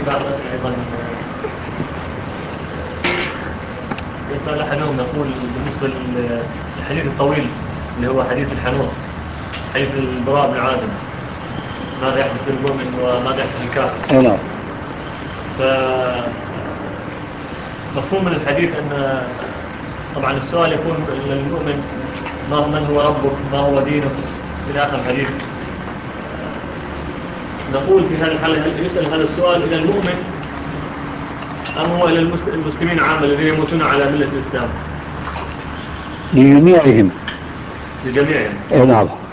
بعض أيضا يسأل أحدهم يقول بالنسبة للحديث الطويل اللي هو حديث الحنوط، حديث البراء بن عازب، ماذا يحدث للمؤمن وماذا يحدث للكافر. نعم. فمفهوم من الحديث أن طبعا السؤال يكون للمؤمن من هو ربك، ما هو دينك، إلى آخر الحديث. نقول في هذا الحالة هل يسأل هذا السؤال إلى المؤمن أم هو إلى المسلمين عامة الذين يموتون على ملة الإسلام؟ لجميعهم. لجميعهم. نعم.